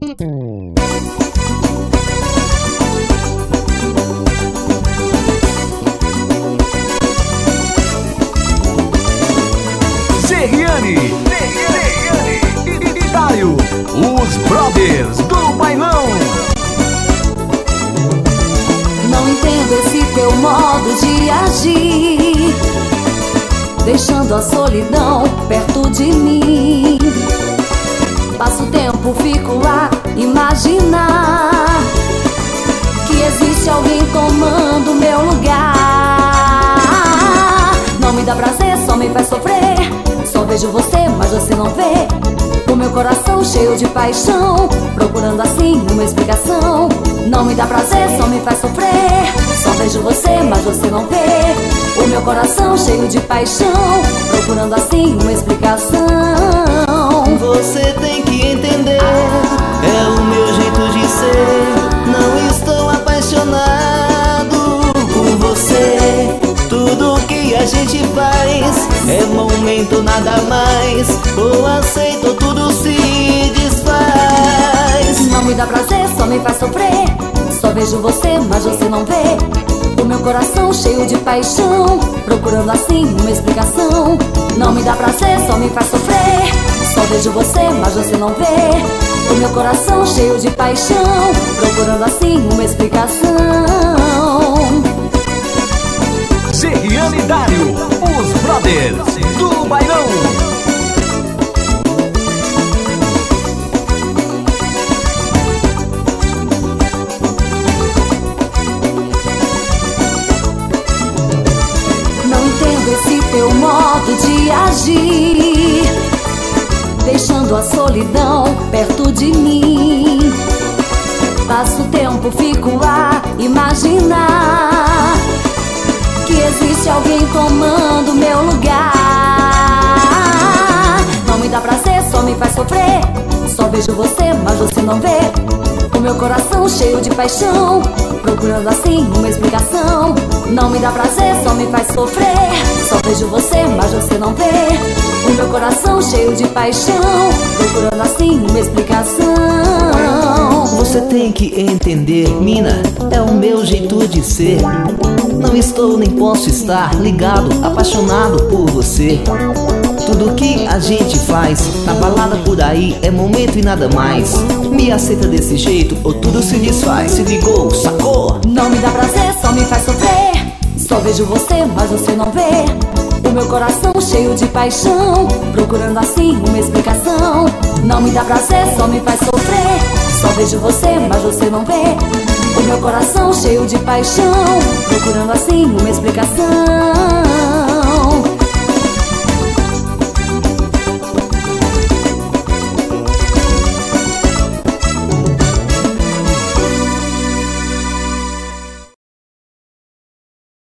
Serriane e Dário, os brothers do bailão. Não entendo esse teu modo de agir, deixando a solidão perto de mim. Passo o tempo, fico a imaginar que existe alguém tomando meu lugar. Não me dá prazer, só me faz sofrer. Só vejo você, mas você não vê. O meu coração cheio de paixão, procurando assim uma explicação. Não me dá prazer, só me faz sofrer. Só vejo você, mas você não vê. O meu coração cheio de paixão, procurando assim uma explicação. Você tem que entender, é o meu jeito de ser. Não estou apaixonado por você. Tudo que a gente faz é momento, nada mais. Ou aceito ou tudo se desfaz. Não me dá prazer, só me faz sofrer. Só vejo você, mas você não vê. O meu coração cheio de paixão, procurando assim uma explicação. Não me dá prazer, só me faz sofrer. Só vejo você, mas você não vê. O meu coração cheio de paixão, procurando assim uma explicação. Serriane e Dário, os brothers do bailão. Não entendo esse teu modo de agir, deixando a solidão perto de mim. Passo o tempo, fico a imaginar que existe alguém tomando meu lugar. Não me dá prazer, só me faz sofrer. Só vejo você, mas você não vê. O meu coração cheio de paixão, procurando assim uma explicação. Não me dá prazer, só me faz sofrer. Só vejo você, mas você não vê. O meu coração cheio de paixão, procurando assim uma explicação. Você tem que entender, mina, é o meu jeito de ser. Não estou nem posso estar ligado, apaixonado por você. Tudo que a gente faz na balada por aí é momento e nada mais. Me aceita desse jeito ou tudo se desfaz. Se ligou, sacou? Não me dá prazer, só me faz sofrer. Só vejo você, mas você não vê. O meu coração cheio de paixão, procurando assim uma explicação. Não me dá prazer, só me faz sofrer. Só vejo você, mas você não vê. O meu coração cheio de paixão, procurando assim uma explicação.